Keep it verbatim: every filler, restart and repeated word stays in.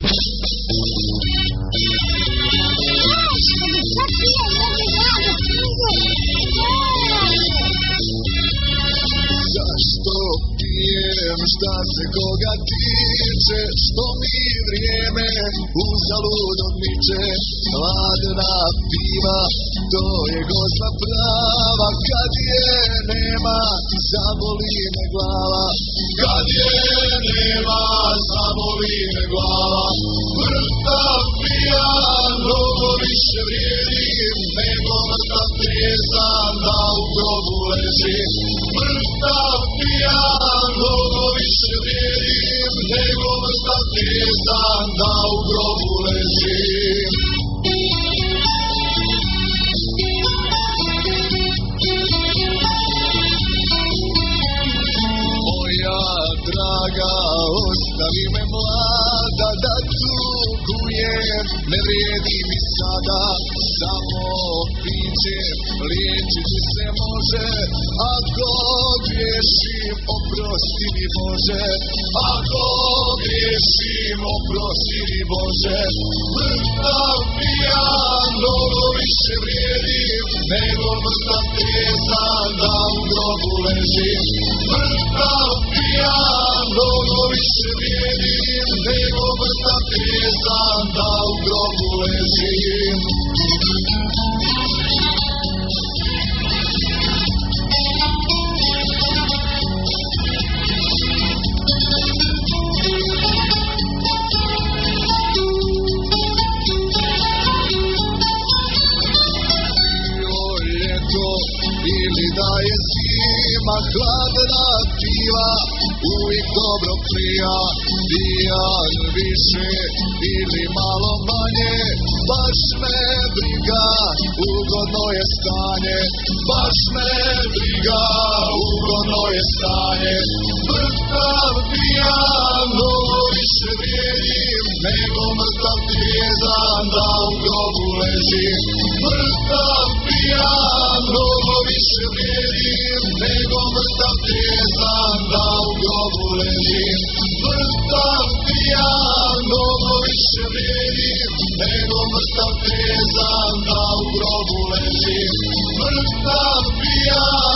Šta se koga tiče, što mi vrijeme uzalud odmiče. Hladna piva, to je gozna prava, kad je nema, zaboli me glava. Kad je nema, zaboli me glava. Mrtav pijan, mnogo više vrijedim, nego mrtav trijezan da u grobu leži. Mrtav pijan, mnogo više vrijedim, nego mrtav trijezan da u grobu leži. Moja draga, ostavi me mlada, da tugujem, ne vrijedi mi sada. Samo pićem liječiti se može, ako griješim, oprosti mi Bože. Ako griješim, oprosti mi Bože. Mrtav pijan, mnogo više vrijedim, nego mrtav trijezan da u grobu leži. Mrtav pijan, mnogo više vrijedim, nego mrtav trijezan da u grobu leži. Ili da je zima, hladna piva uvijek dobro prija. Pijan više ili malo manje, baš me briga, ugodno je stanje. Baš me briga, ugodno je stanje. Mrtav pijan, mnogo više vrijedim, nego mrtav trijezan da u grobu leži. Mrtav pijan, mnogo više vrijedim, nego mrtav trijezan da u grobu leži. Mrtav pijan, mnogo više vrijedim, nego mrtav trijezan da u grobu leži. Mrtav pijan.